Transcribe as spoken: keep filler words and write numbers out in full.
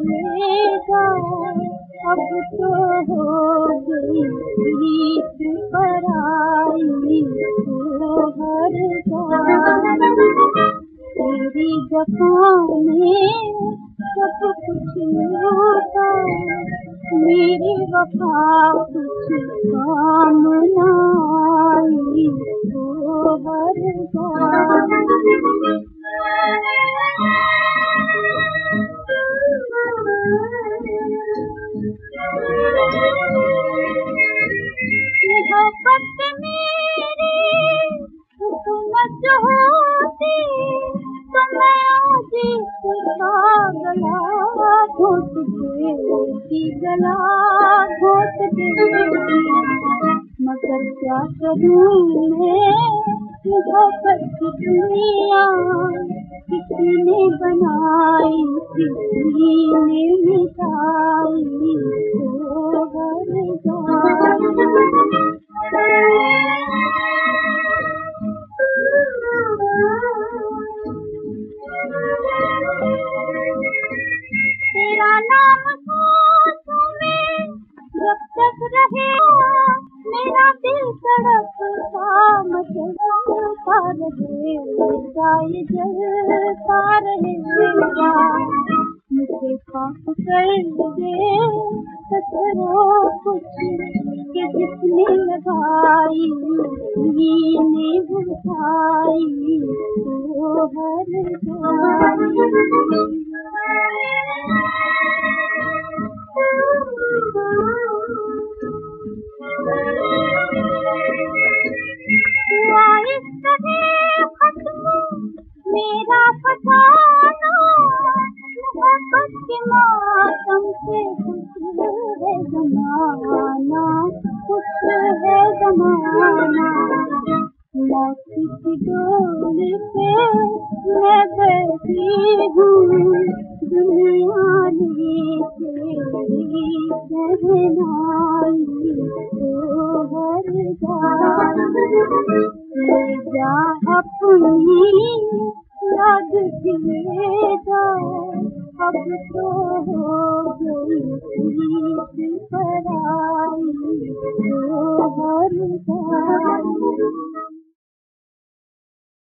लेगा। अब तो हो गई प्रीत पराई तो हर जान। तेरी जफ़ाओं में सब कुछ लूटा, मेरी वफा कुछ काम न आई तो हर जान। मोहब्बत मेरी हुकूमत होती तो मैं आज इसका गला घोट देती, गला घोट देती। मगर क्या करूं मैं, मोहब्बत की दुनिया किसी ने बनाई, किसी ने मिटाई तो हर जान। तेरा नाम सांसों में जब तक रहे, मेरा दिल तड़पता मचलता रहे, जाए जलता रहेगा। मुझे पाप कर दे सतरो कुछ कि जिसने लगाई ने बुझाई तो हर जान। मेरा फसाना मोहब्बत के मातम से खुश है ज़माना, खुश है ज़माना। मौत की डोली पे मैं बैठी हूँ,